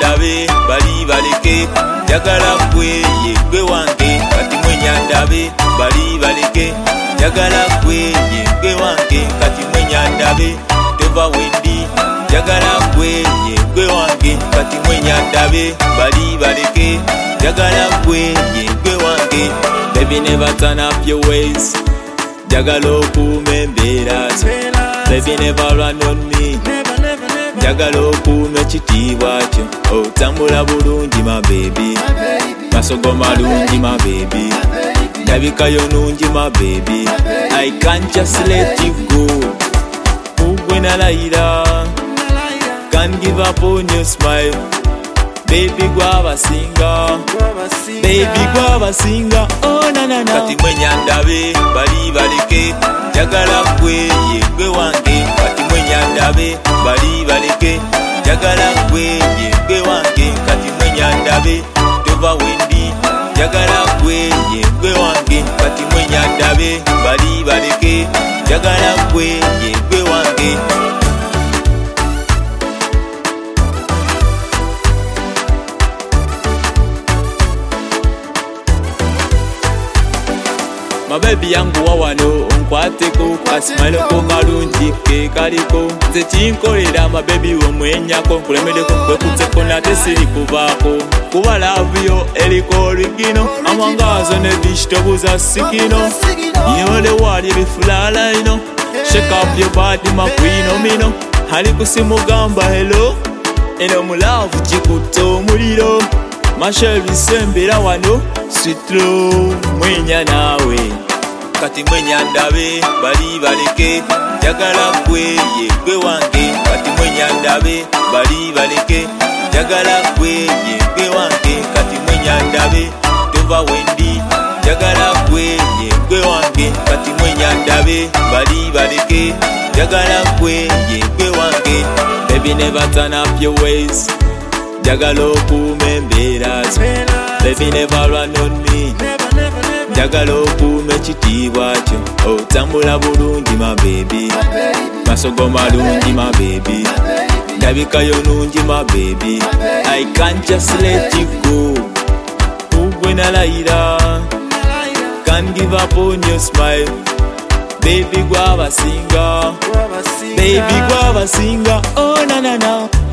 mwenyandabe bali baleke jagala gwe yegwe wange kati mwenyandabe bali baleke jagala gwe yegwe wange kati mwenyandabe tova wendi jagala gwe yegwe wange kati mwenyandabe bali baleke jagala gwe yegwe wange. Baby, never turn up your ways, jagala okuuma embeera zo. Baby, never run on me, jagala okuuma ekitiibwa kyo. Otambula bulungi my baby, masogo malungi my baby, ndabikayo nungi my baby. I can't just let you go, ugwe nalayira, can't give up on your smile. Baby gwabasinga, baby gwabasinga, oh na na na. Kati mwenyandabe bali baleke jagala gwe yegwe wange kati mwenyandabe bali baleke jagala gwe yegwe wange kati mwenyandabe tova wendi jagala gwe yegwe wange kati mwenyandabe bali baleke jagala gwe yegwe wange. Mabebi yangu wawano onkwateko kasimaleko kalungi ke kaliko nze kinkolera mabebi womwenyako nkulemedeko kwekutseko nate siri kubaako kuba lavuyo eriko origino amangazo ne vegetables sikino yole wali bifulala ino shake up your body makwino mino hali kusimugamba hello eno mulavu jikuta omuliro mashevi sembera wano sitlo mwenya nawe kati mwenyandabe bali baleke jagala gwe yegwe wange kati mwenyandabe bali baleke jagala gwe yegwe wange kati mwenyandabe tova wendi jagala gwe yegwe wange kati mwenyandabe bali baleke jagala gwe yegwe wange. Baby, never turn up your ways, jagala okuuma embeera zo. Baby, never run on me, jagala okuuma ekitiibwa kyo. Otambula bulungi my baby, masogo malungi my baby, ndabikayo nungi my baby. I can't just let you go, ugwe nalayira, can't give up on your smile. Baby gwabasinga, baby gwabasinga, oh na na na.